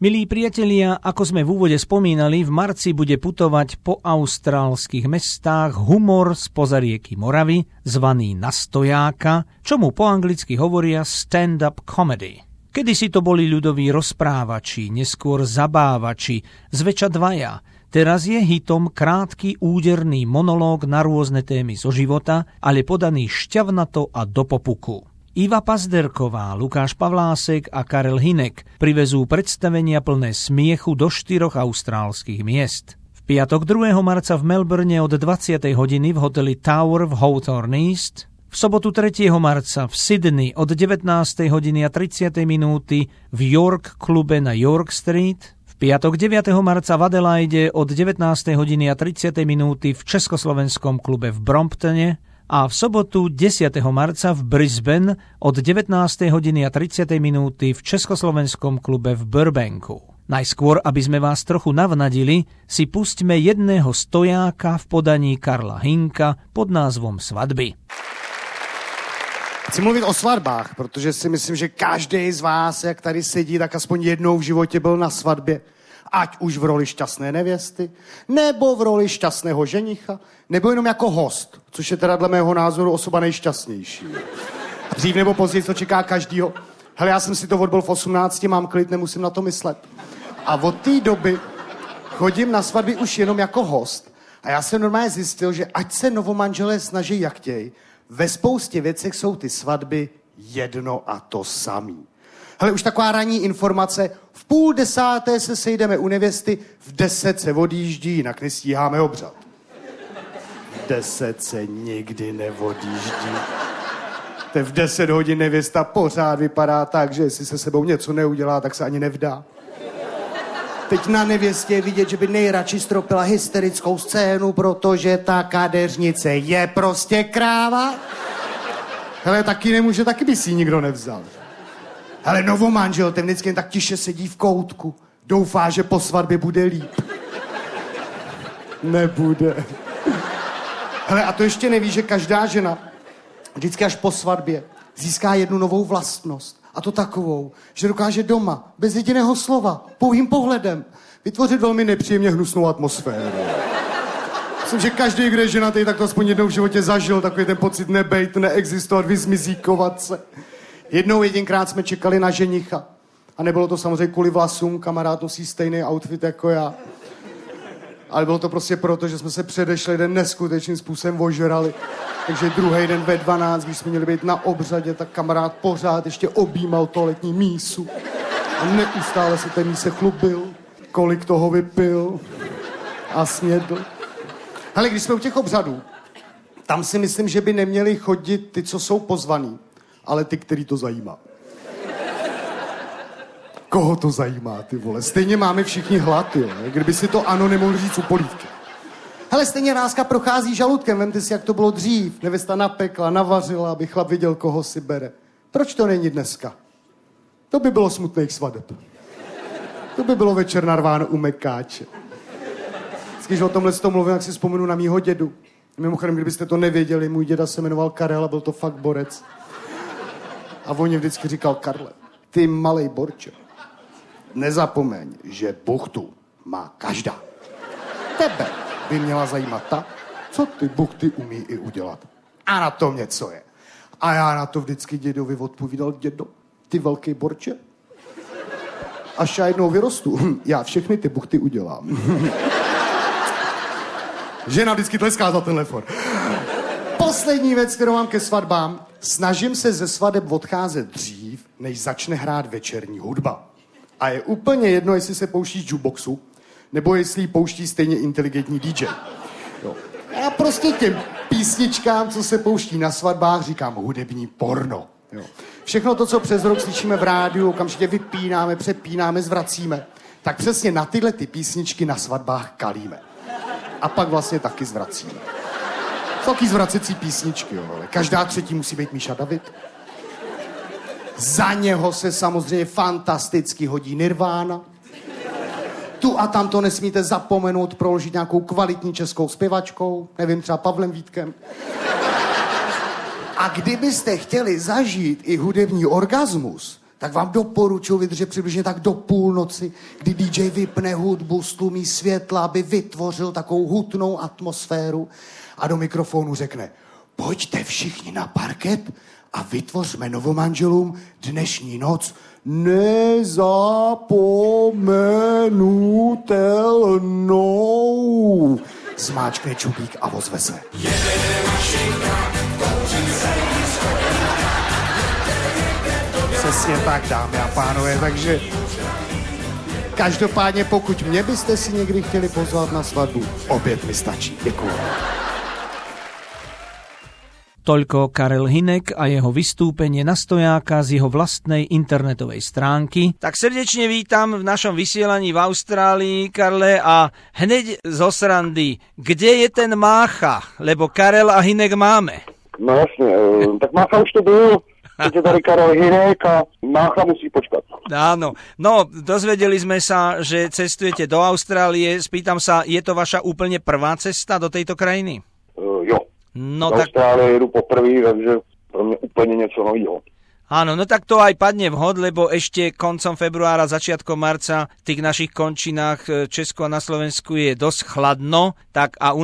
Milí priatelia, ako sme v úvode spomínali, v marci bude putovať po austrálskych mestách humor spoza rieky Moravy, zvaný Na stojáka, čomu po anglicky hovoria stand-up comedy. Kedysi to boli ľudoví rozprávači, neskôr zabávači, zväčša dvaja. Teraz je hitom krátky úderný monológ na rôzne témy zo života, ale podaný šťavnato a do popuku. Iva Pazderková, Lukáš Pavlásek a Karel Hynek privezú predstavenia plné smiechu do 4 austrálskych miest. V piatok 2. marca v Melbourne od 20. hodiny v hoteli Tower v Hawthorne East, v sobotu 3. marca v Sydney od 19. hodiny a 30. minúty v York klube na York Street, v piatok 9. marca v Adelaide od 19. hodiny a 30. minúty v československom klube v Bromptone, a v sobotu 10. marca v Brisbane od 19. hodiny a 30. minúty v československom klube v Burbanku. Najskôr, aby sme vás trochu navnadili, si pustíme jedného stojáka v podaní Karla Hynka pod názvom Svatby. Chci mluvit o svatbách, protože si myslím, že každý z vás, jak tady sedí, tak aspoň jednou v životě byl na svatbě. Ať už v roli šťastné nevěsty, nebo v roli šťastného ženicha, nebo jenom jako host, což je teda dle mého názoru osoba nejšťastnější. Dřív nebo později to čeká každýho. Hele, já jsem si to odbyl v 18, mám klid, nemusím na to myslet. A od té doby chodím na svatby už jenom jako host. A já jsem normálně zjistil, že ať se novomanželé snaží jak chtějí, ve spoustě věcech jsou ty svatby jedno a to samý. Hele, už taková ranní informace. V 9:30 se sejdeme u nevěsty, v 10 se odjíždí, jinak nestíháme obřad. V 10 se nikdy neodjíždí. V 10 hodin nevěsta pořád vypadá tak, že jestli se sebou něco neudělá, tak se ani nevdá. Teď na nevěstě je vidět, že by nejradši stropila hysterickou scénu, protože ta kadeřnice je prostě kráva. Hele, taky nemůže, taky by si ji nikdo nevzal. Hele, novomanžel, ten vždycky jen tak tiše sedí v koutku. Doufá, že po svatbě bude líp. Nebude. Hele, a to ještě neví, že každá žena vždycky až po svatbě získá jednu novou vlastnost. A to takovou, že dokáže doma, bez jediného slova, pouhým pohledem, vytvořit velmi nepříjemně hnusnou atmosféru. Myslím, že každý, kdo je ženatý, tak to aspoň jednou v životě zažil, takový ten pocit nebejt, neexistovat, vyzmizíkovat se. Jedinkrát jsme čekali na ženicha. A nebylo to samozřejmě kvůli vlasům, kamarád nosí stejný outfit jako já. Ale bylo to prostě proto, že jsme se předešli den neskutečným způsobem ožrali. Takže druhý den ve 12, když jsme měli být na obřadě, tak kamarád pořád ještě objímal toaletní mísu. A neustále se ten míse chlubil, kolik toho vypil a snědl. Hele, když jsme u těch obřadů, tam si myslím, že by neměli chodit ty, co jsou pozvaný, ale ty, který to zajímá. Koho to zajímá, ty vole? Stejně máme všichni hlad, jo. Kdyby si to ano nemohl říct u polívky. Hele, stejně ráska prochází žaludkem. Vemte si, jak to bylo dřív. Nevěsta napekla, navařila, aby chlap viděl, koho si bere. Proč to není dneska? To by bylo smutných svadeb. To by bylo večer narváno u mekáče. Když o tomhle mluvím, jak si vzpomenu na mýho dědu. Mimochodem, kdybyste to nevěděli, můj děda se jmenoval Karel a byl to fakt borec. A on mě vždycky říkal: Karle, ty malej borče, nezapomeň, že buchtu má každá. Tebe by měla zajímat ta, co ty buchty umí i udělat. A na tom něco je. A já na to vždycky dědovi odpovídal: dědo, ty velký borče, až já jednou vyrostu, já všechny ty buchty udělám. Žena vždycky tleská za tenhle for. Poslední věc, kterou mám ke svatbám. Snažím se ze svadeb odcházet dřív, než začne hrát večerní hudba. A je úplně jedno, jestli se pouští z jukeboxu, nebo jestli ji pouští stejně inteligentní DJ. Jo. Já prostě těm písničkám, co se pouští na svatbách, říkám hudební porno. Jo. Všechno to, co přes rok slyšíme v rádiu, okamžitě vypínáme, přepínáme, zvracíme, tak přesně na tyhle ty písničky na svatbách kalíme. A pak vlastně taky zvracíme. Taky zvracecí písničky, jo. Každá třetí musí být Míša David. Za něho se samozřejmě fantasticky hodí Nirvana. Tu a tam to nesmíte zapomenout proložit nějakou kvalitní českou zpěvačkou, nevím, třeba Pavlem Vítkem. A kdybyste chtěli zažít i hudební orgasmus, tak vám doporučuji vydržet přibližně tak do půlnoci, kdy DJ vypne hudbu, stlumí světla, aby vytvořil takovou hutnou atmosféru a do mikrofonu řekne: pojďte všichni na parket a vytvořme novomanželům dnešní noc nezapomenutelnou. Zmáčkne čubík a ozve se. Přesně tak, dámy a pánové, takže každopádně pokud mě byste si někdy chtěli pozvat na svatbu, opět mi stačí. Děkuju. Toľko Karel Hynek a jeho vystúpenie na stojáka z jeho vlastnej internetovej stránky. Tak srdečne vítam v našom vysielaní v Austrálii, Karle, a hneď zo srandy, kde je ten Mácha? Lebo Karel a Hynek máme. No jasne, tak Mácha už to byl, teď je tady Karel Hynek a Mácha musí počkať. Áno, no dozvedeli sme sa, že cestujete do Austrálie. Spýtam sa, je to vaša úplne prvá cesta do tejto krajiny? Jo. No do tak... Austrálie jedu poprvý, takže pro mňa úplne niečo nového. Áno, no tak to aj padne vhod, lebo ešte koncom februára, začiatkom marca v tých našich končinách Česku a na Slovensku je dosť chladno, tak a u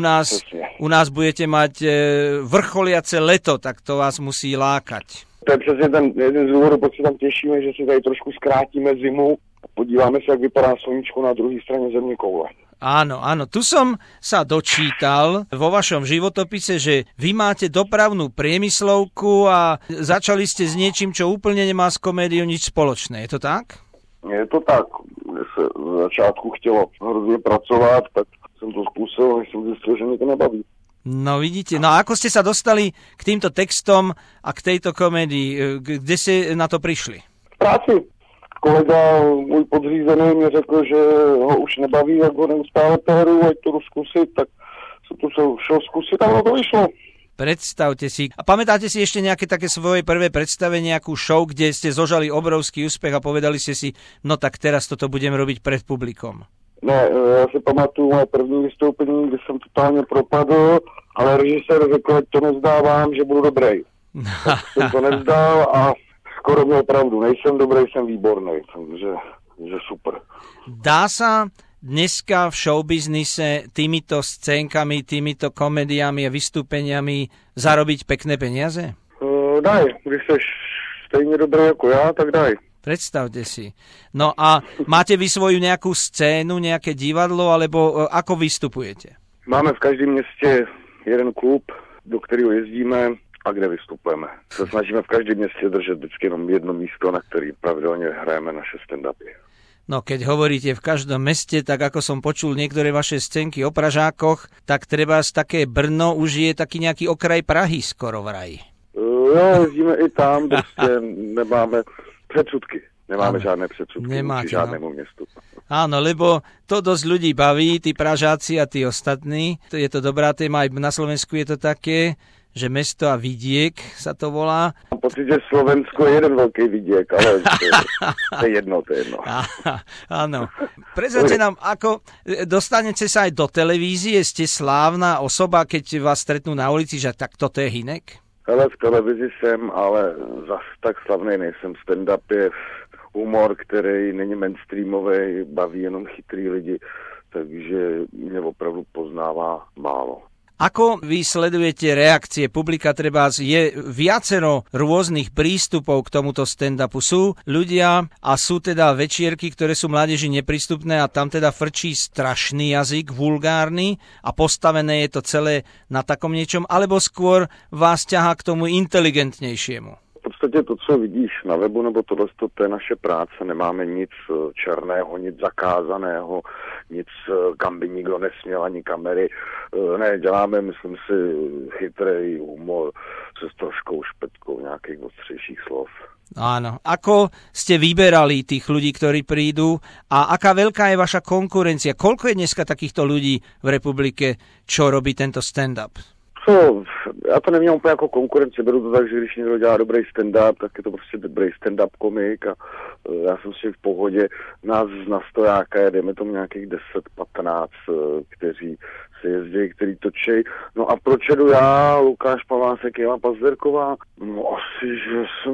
nás budete mať vrcholiace leto, tak to vás musí lákať. To je přesně ten jeden z důvodů, proč se tam těšíme, že si tady trošku zkrátíme zimu a podíváme se, jak vypadá sluníčko na druhé straně země koule. Áno, tu som sa dočítal vo vašom životopise, že vy máte dopravnú priemyslovku a začali ste s niečím, čo úplne nemá s komédiou nič spoločné. Je to tak? Je to tak. Mne sa v začátku chtělo hrozně pracovat, tak jsem to skúsil a jsem zistil, že mě to nebaví. No vidíte, no a ako ste sa dostali k týmto textom a k tejto komédii? Kde ste na to prišli? V práci. Kolega, můj podřízený, mi řekl, že ho už nebaví, jak ho neustále péru, ať to jdu zkusit, tak jsem to šel zkusit a ono to vyšlo. Predstavte si. A pamätáte si ešte nejaké také svoje prvé predstavenie, nejakú show, kde ste zožali obrovský úspech a povedali ste si, no tak teraz toto budem robiť pred publikom? Ne, já si pamatuju moje první vystoupení, kdy jsem totálně propadl, ale režisér řekl, ať to nevzdávám, že budu dobrý. Tak jsem to nevzdal a skoro měl pravdu. Nejsem dobrý, jsem výborný. Takže super. Dá sa dneska v showbiznise týmito scénkami, týmito komediami a vystúpeniami zarobiť pekné peniaze? Daj, když jsi stejně dobrý jako já, tak daj. Predstavte si. No a máte vy svoju nejakú scénu, nejaké divadlo, alebo ako vystupujete? Máme v každém městě jeden klub, do kterého jezdíme a kde vystupujeme. Se snažíme v každém městě držet vždycky jenom jedno místo, na který pravidelně hrajeme naše stand-upy. No keď hovoríte v každom meste, tak ako som počul niektoré vaše scénky o Pražákoch, tak treba z také Brno už je taký nejaký okraj Prahy skoro vraj. Jo, jezdíme i tam, prostě nemáme předsudky. Nemáme žádné předsudky vůči žádnému městu. Áno, lebo to dosť ľudí baví, tí Pražáci a tí ostatní. Je to dobrá téma, aj na Slovensku je to také, že mesto a vidiek sa to volá. Mám pocit, že Slovensko je jeden veľký vidiek, ale to je jedno. Áno. Prezrate nám, ako dostanete sa aj do televízie, ste slávna osoba, keď vás stretnú na ulici, že tak toto je Hynek? Hele, v televizi jsem, ale zas tak slavný nejsem. Stand-up je humor, který není mainstreamový, baví jenom chytrý lidi, takže mě opravdu poznává málo. Ako vy sledujete reakcie publika? Treba je viacero rôznych prístupov k tomuto stand-upu. Sú ľudia a sú teda večierky, ktoré sú mládeži neprístupné a tam teda frčí strašný jazyk, vulgárny a postavené je to celé na takom niečom, alebo skôr vás ťahá k tomu inteligentnejšiemu? V podstatě to, co vidíš na webu, nebo tohle, to je naše práce. Nemáme nic černého, nic zakázaného, nic, kam by nikdo nesměl, ani kamery. Ne, děláme, myslím si, chytrý humor se s troškou špetkou nějakých ostřejších slov. Áno. Ako ste vyberali tých ľudí, ktorí prídu a aká veľká je vaša konkurencia? Koľko je dneska takýchto ľudí v republike, čo robí tento stand-up? Já to nevnímám úplně jako konkurenci, beru to tak, že když někdo dělá dobrý stand-up, tak je to prostě dobrý stand-up komik a já jsem si v pohodě. Nás na Stojáka je, dejme tomu nějakých 10-15, kteří se jezdí, který točí. No a proč jedu já, Lukáš Pavásek, Eva Pazderková? No asi, že jsem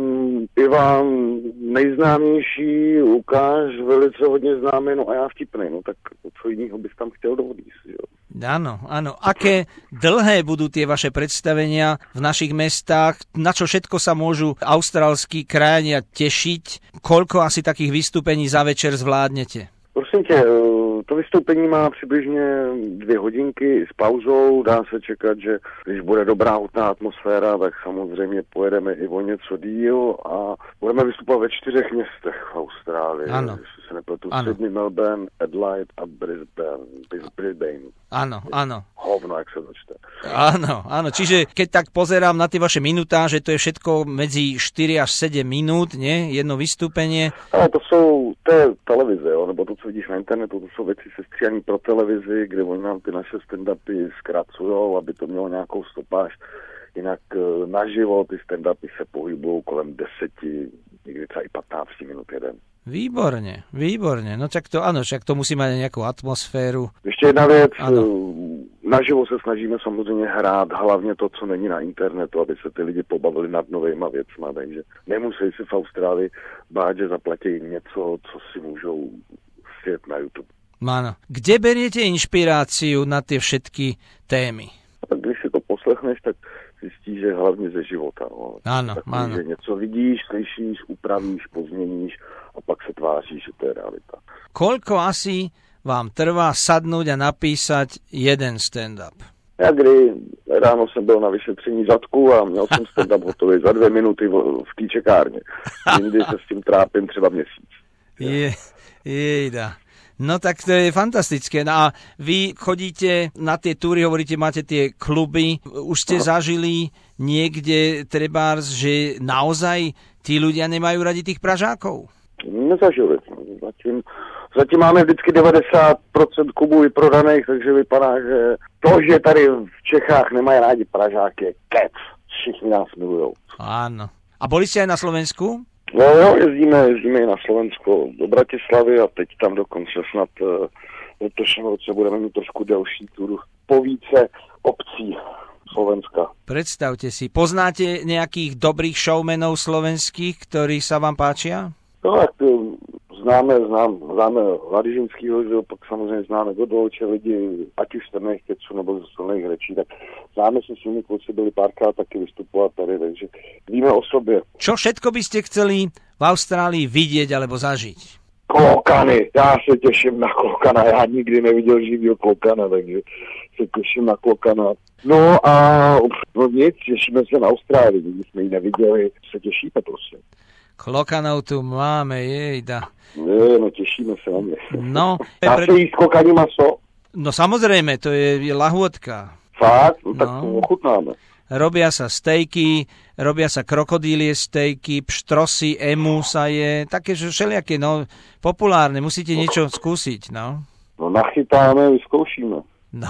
Ivan nejznámější, Lukáš velice hodně známý, no a já vtipnej, no tak co jiného bys tam chtěl dovodíť, jo? Áno, áno. Aké dlhé budú tie vaše predstavenia v našich mestách? Na čo všetko sa môžu austrálski krajania tešiť? Koľko asi takých vystúpení za večer zvládnete? Prosím tě, to vystoupení má přibližně 2 hodinky s pauzou. Dá se čekat, že když bude dobrá hutná atmosféra, tak samozřejmě pojedeme i o něco díl a budeme vystupovat ve 4 městech v Austrálii. Ano. Jestli se nepletu, Sydney, Melbourne, Adelaide a Brisbane. Áno, áno. Hovno, jak sa to čte. Áno. Čiže keď tak pozerám na tie vaše minutáže, to je všetko medzi 4 až 7 minút, nie? Jedno vystúpenie. Ale to je televize, jo? Nebo to, co vidíš na internetu, to jsou věci sestříhané pro televizi, kde oni nám ty naše stand-upy zkracujou, aby to mělo nějakou stopáž. Jinak naživo ty stand-upy se pohybují kolem 10, někdy třeba i 15 minut jeden. Výborne. No tak to áno, však to musí mať nejakú atmosféru. Ještě jedna věc, naživo se snažíme samozřejmě hrát hlavně to, co není na internetu, aby se ty lidi pobavili nad novejma věcma, takže nemusí si v Austrálii bát, že zaplatí něco, co si můžou sjet na YouTube. Áno. Kde beriete inšpiráciu na tie všetky témy? Když si to poslechneš, tak zjistíš, že hlavně ze života. No. Áno. Že něco vidíš, slyšíš, upravíš, pozměníš a pak se tváříš, že to je realita. Koľko asi vám trvá sadnúť a napísať jeden stand-up? Já ráno jsem byl na vyšetření zadku a měl jsem stand-up hotový za 2 minuty v té čekárně. Jindy se s tím trápím třeba měsíc. Jejda. No tak to je fantastické. No a vy chodíte na tie túry, hovoríte, máte tie kluby. Už ste zažili niekde trebárs, že naozaj tí ľudia nemajú radi tých Pražákov? Nezažili. Zatím máme vždycky 90% klubů vyprodaných, takže vypadá, že to, že tady v Čechách nemají rádi Pražáky, je kec. Všichni nás milujou. Áno. A boli ste aj na Slovensku? No, jezdíme i na Slovensko do Bratislavy a teď tam dokonce snad letošním roce budeme mít trošku delší túru po více obcí Slovenska. Predstavte si, poznáte nejakých dobrých showmenov slovenských, ktorí sa vám páčia? No tak známe Ladižinskýho, že pak samozřejmě známe Godolče lidi, ať už z Trných keců nebo ze silných rečí, tak známe se s nimi, kluci byli párkrát taky vystupovat tady, takže víme o sobě. Čo všetko by ste chceli v Austrálii vidieť alebo zažiť? Klokany, já se těším na klokana, já nikdy neviděl živýho klokana, takže se těším na klokana. No a nic, těšíme se na Austrálii, když jsme ji neviděli, se těšíme prostě. Klokanov tu máme, jejda. No těšíme se na mě. No, dá se jíst klokaní maso? No samozrejme, to je lahôdka. Fakt? No tak to ochutnáme. Robia sa stejky, robia sa krokodílie stejky, pštrosy, emu sa je, také všelijaké, no, populárne, musíte niečo skúsiť, no. No nachytáme, vyskoušíme. No,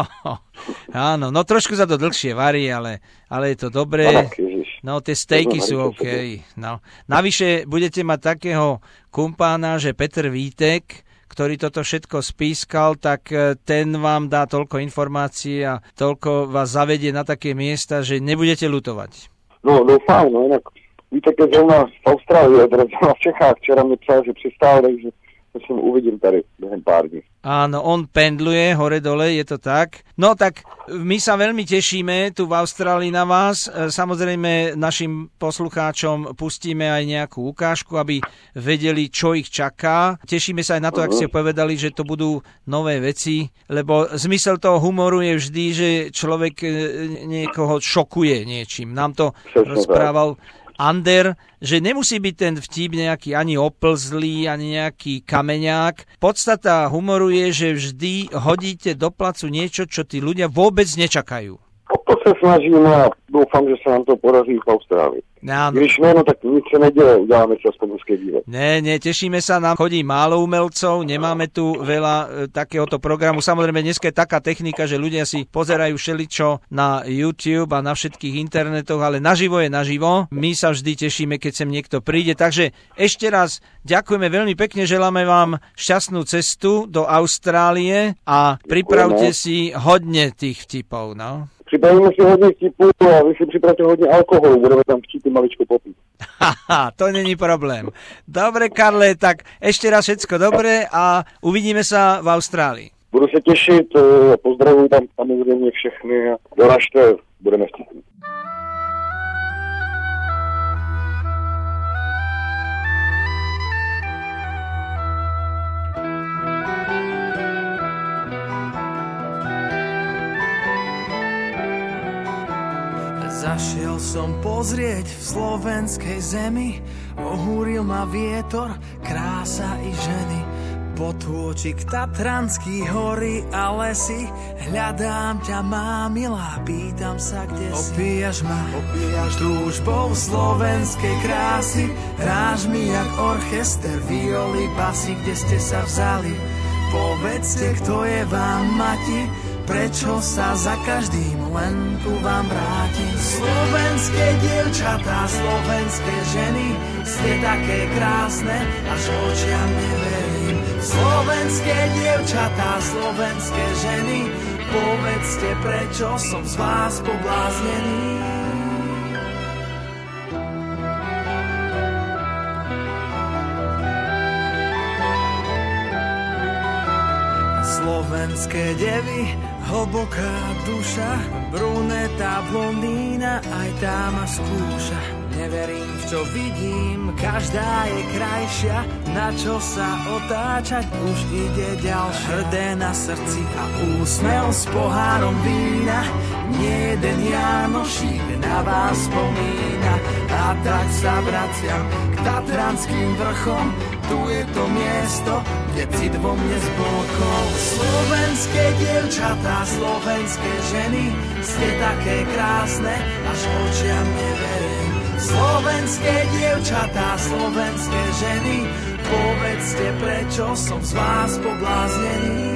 áno, no trošku sa to dlhšie varí, ale je to dobré. No, tie stejky sú OK. No. Navyše budete mať takého kumpána, že Petr Vítek, ktorý toto všetko spískal, tak ten vám dá toľko informácií a toľko vás zavedie na také miesta, že nebudete ľutovať. No, doufám, no jinak Vítek je zrovna v Austrálii, v Čechách, včera mi psal, že přistál, takže sa uvidím tady behem pár dní. Áno, on pendluje hore-dole, je to tak. No tak my sa veľmi tešíme tu v Austrálii na vás. Samozrejme našim poslucháčom pustíme aj nejakú ukážku, aby vedeli, čo ich čaká. Tešíme sa aj na to, ak ste povedali, že to budú nové veci, lebo zmysel toho humoru je vždy, že človek niekoho šokuje niečím. Nám to rozprával Ander, že nemusí byť ten vtip nejaký ani oplzlý, ani nejaký kameňák. Podstata humoru je, že vždy hodíte do placu niečo, čo tí ľudia vôbec nečakajú. to se snažíme a doufám, že se nám to podaří v Austrálii. Áno. Když ne, no tak nic se neděje, uděláme si aspoň hezký výlet. Nie, tešíme sa, nám chodí málo umelcov, nemáme tu veľa takéhoto programu. Samozrejme, dneska je taká technika, že ľudia si pozerajú všeličo na YouTube a na všetkých internetoch, ale naživo je naživo. My sa vždy tešíme, keď sem niekto príde. Takže ešte raz ďakujeme veľmi pekne, želáme vám šťastnú cestu do Austrálie a pripravte si hodne tých vtipov, no. Připravíme si hodně vtipů a vy si připravte hodně alkoholu, budeme tam vtipy maličko popít. Haha, to není problém. Dobre, Karle, tak ešte raz všetko dobré a uvidíme sa v Austrálii. Budu se těšit, pozdravuji tam samozřejmě všechny a doražte, budeme vtipní. Zašiel som pozrieť v slovenskej zemi, ohúril ma vietor, krása i ženy. Potôčik Tatranský hory a lesy, hľadám ťa, má milá, pýtam sa, kde si. Opíjaš ma, túžbou slovenskej krásy, hráš mi jak orchester, violy, basy, kde ste sa vzali. Povedzte, kto je vám mati, prečo sa za každým len ku vám vrátim? Slovenské dievčatá, slovenské ženy, ste také krásne, až očiam neverím. Slovenské dievčatá, slovenské ženy, povedzte, prečo som z vás pobláznený. Slovenské devy, hlboká duša, bruneta, blondína, aj tá ma skúša. Neverím, v čo vidím, každá je krajšia, na čo sa otáčať, už ide ďalšia. Hrdé na srdci a úsmev s pohárom vína, nie jeden Jánošík na vás spomína. A tak sa vraciam k Tatranským vrchom, tu je to miesto, kde cit vo mne zblokol. Slovenské dievčatá, slovenské ženy, ste také krásne, až očiam neverím. Slovenské dievčatá, slovenské ženy, povedzte, prečo som z vás pobláznený.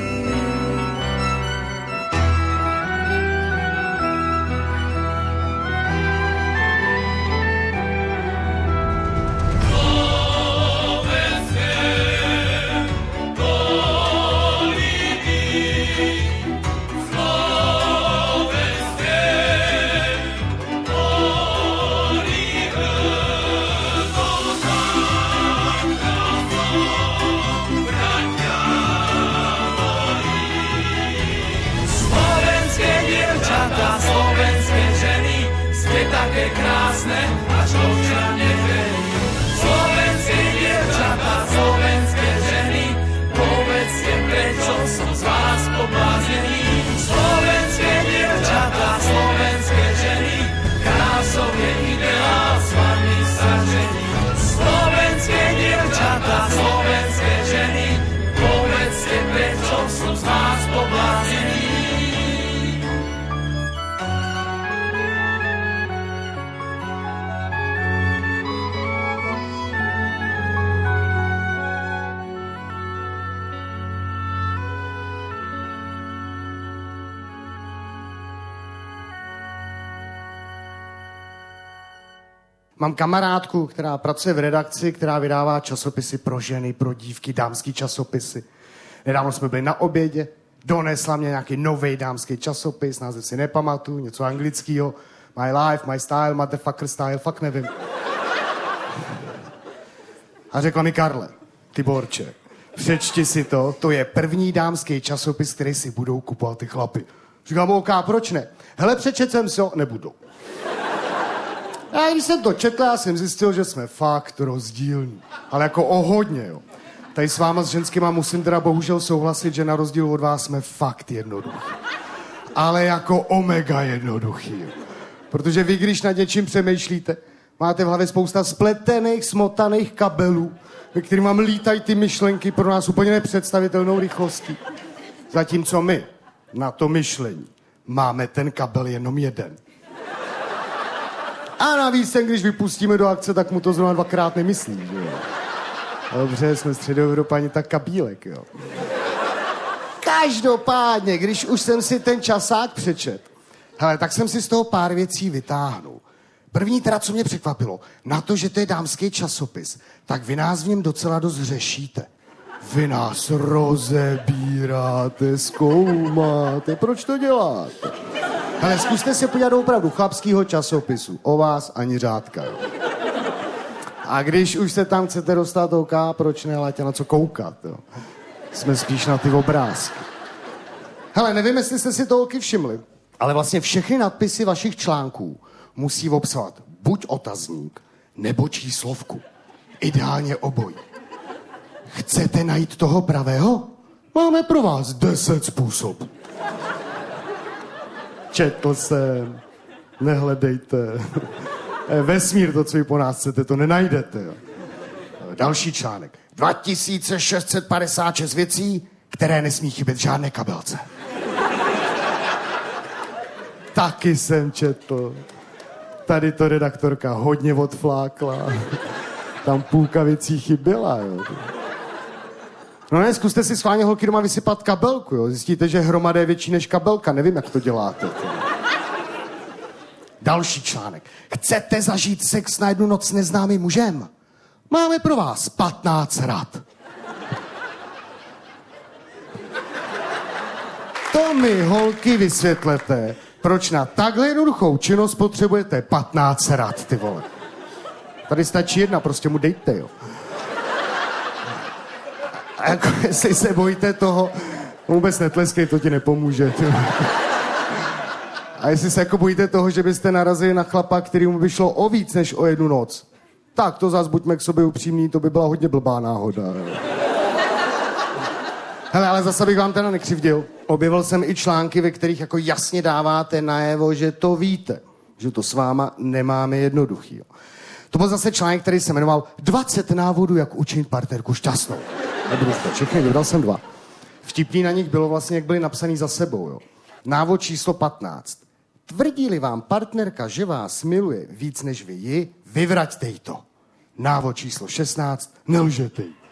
Mám kamarádku, která pracuje v redakci, která vydává časopisy pro ženy, pro dívky, dámský časopisy. Nedávno jsme byli na obědě, donesla mě nějaký novej dámský časopis, název si nepamatuju, něco anglického. My life, my style, motherfucker style, fakt nevím. A řekla mi, Karle, ty borče, přečti si to je první dámský časopis, který si budou kupovat ty chlapy. Říkám, OK, proč ne? Hele, přečet jsem si ho, nebudou. A když jsem to četl, já jsem zjistil, že jsme fakt rozdílní. Ale jako o hodně, jo. Tady s váma s ženskýma musím teda bohužel souhlasit, že na rozdíl od vás jsme fakt jednoduchý. Ale jako omega jednoduchý, jo. Protože vy, když nad něčím přemýšlíte, máte v hlavě spousta spletených, smotaných kabelů, ve kterým vám lítají ty myšlenky pro nás úplně nepředstavitelnou rychlostí. Zatímco my na to myšlení máme ten kabel jenom jeden. A navíc ten, když vypustíme do akce, tak mu to zrovna 2krát nemyslí, že jo. Dobře, jsme středoevropani, tak kabílek, jo. Každopádně, když už jsem si ten časák přečet, hele, tak jsem si z toho pár věcí vytáhnul. První teda, co mě překvapilo, na to, že to je dámský časopis, tak vy nás v něm docela dost řešíte. Vy nás rozebíráte, zkoumáte, proč to děláte? Hele, zkuste se podívat do opravdu chlapského časopisu. O vás ani řádka, jo. A když už se tam chcete dostat oka, proč ne, létě na co koukat, jo. Jsme spíš na ty obrázky. Hele, nevím, jestli jste si to holky všimli, ale vlastně všechny nadpisy vašich článků musí obsahovat buď otazník, nebo číslovku. Ideálně obojí. Chcete najít toho pravého? Máme pro vás 10 způsobů. Četl jsem, nehledejte. Vesmír, to, co vy po nás chcete, to nenajdete. Jo. Další článek. 2656 věcí, které nesmí chybět žádné kabelce. Taky jsem četl. Tady to redaktorka hodně odflákla. Tam půlka věcí chyběla, jo. No ne, zkuste si schválně holky doma vysypat kabelku, jo. Zjistíte, že hromada je větší než kabelka. Nevím, jak to děláte. Další článek. Chcete zažít sex na jednu noc s neznámým mužem? Máme pro vás 15 rad. To mi, holky, vysvětlete, proč na takhle jednoduchou činnost potřebujete 15 rad, ty vole. Tady stačí jedna, prostě mu dejte, jo. A jako, jestli se bojíte toho, vůbec netleskej, to ti nepomůže. Ty. A jestli se jako bojíte toho, že byste narazili na chlapa, kterýmu by šlo o víc než o jednu noc, tak to zas buďme k sobě upřímní, to by byla hodně blbá náhoda. Hele, ale zase bych vám teda nekřivdil. Objevil jsem i články, ve kterých jako jasně dáváte najevo, že to víte. Že to s váma nemáme jednoduchý. Jo. To byl zase článek, který se jmenoval 20 návodů, jak učinit partnerku šťastnou. Nebudu to všechny, vybral jsem 2. Vtipný na nich bylo vlastně, jak byly napsaný za sebou. Jo. Návod číslo 15. Tvrdí-li vám partnerka, že vás miluje víc než vy ji, vyvraťte jí to. Návod číslo 16. Nelžete jí.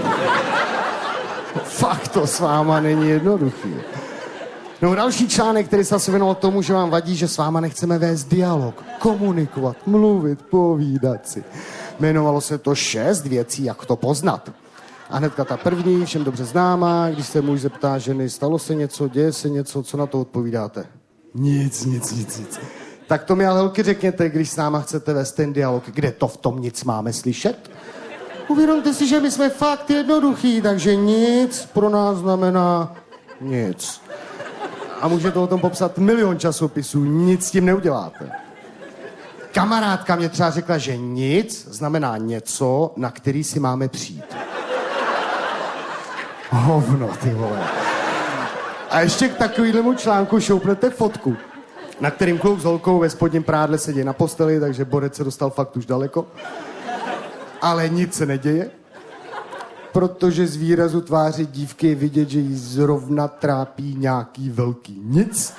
Fakt to s váma není jednoduchý. No další článek, který se asi věnoval tomu, že vám vadí, že s váma nechceme vést dialog, komunikovat, mluvit, povídat si. Jmenovalo se to 6 věcí, jak to poznat. A hnedka ta první, všem dobře známá, když se muž zeptá ženy, stalo se něco, děje se něco, co na to odpovídáte? Nic. Tak to mi ale holky řekněte, když s náma chcete vést ten dialog, kde to v tom nic máme slyšet? Uvědomte si, že my jsme fakt jednoduchý, takže nic pro nás znamená nic. A můžete o tom popsat milion časopisů, nic s tím neuděláte. Kamarádka mě třeba řekla, že nic znamená něco, na který si máme přijít. Hovno, ty vole. A ještě k takovýhlemu článku šoupnete fotku, na kterým kluk s holkou ve spodním prádle sedí na posteli, takže borec se dostal fakt už daleko. Ale nic se neděje, protože z výrazu tváře dívky je vidět, že jí zrovna trápí nějaký velký nic.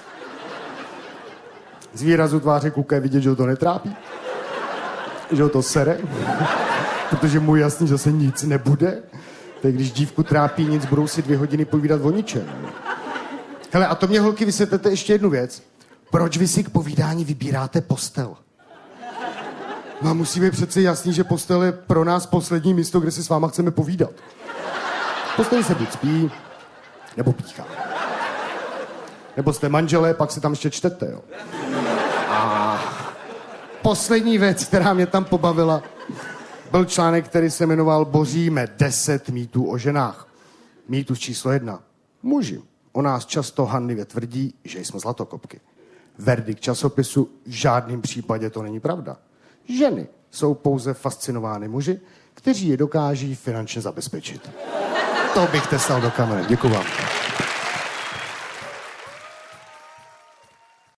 Z výrazu tváře kluka je vidět, že ho to netrápí, že ho to sere, protože mu je jasný, že se nic nebude. Tak když dívku trápí nic, budou si 2 hodiny povídat o ničem. Hele, a to mě, holky, vysvětlete ještě jednu věc. Proč vy si k povídání vybíráte postel? No musí být přece jasný, že postel je pro nás poslední místo, kde si s váma chceme povídat. Posteli se buď spí, nebo píchá. Nebo jste manželé, pak si tam ještě čtete, jo. A poslední věc, která mě tam pobavila, byl článek, který se jmenoval Boříme 10 mýtů o ženách. Mýtus číslo 1. Muži o nás často hanlivě tvrdí, že jsme zlatokopky. Verdikt časopisu: v žádném případě to není pravda. Ženy jsou pouze fascinovány muži, kteří je dokáží finančně zabezpečit. To bych testal do kamery. Děkuji vám.